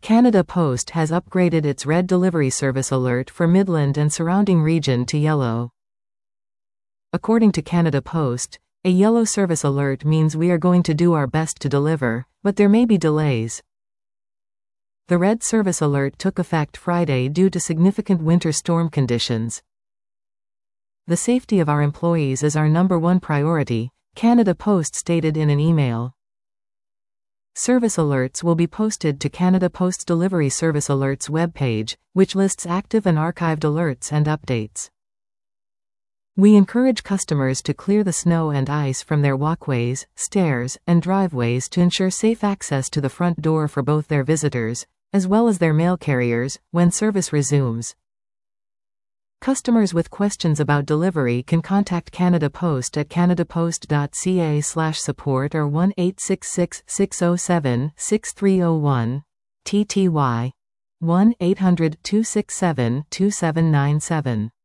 Canada Post has upgraded its red delivery service alert for Midland and surrounding region to yellow. According to Canada Post, a yellow service alert means we are going to do our best to deliver, but there may be delays. The red service alert took effect Friday due to significant winter storm conditions. The safety of our employees is our #1 priority, Canada Post stated in an email. Service alerts will be posted to Canada Post's Delivery Service Alerts webpage, which lists active and archived alerts and updates. We encourage customers to clear the snow and ice from their walkways, stairs, and driveways to ensure safe access to the front door for both their visitors, as well as their mail carriers, when service resumes. Customers with questions about delivery can contact Canada Post at canadapost.ca/support or 1-866-607-6301, TTY 1-800-267-2797.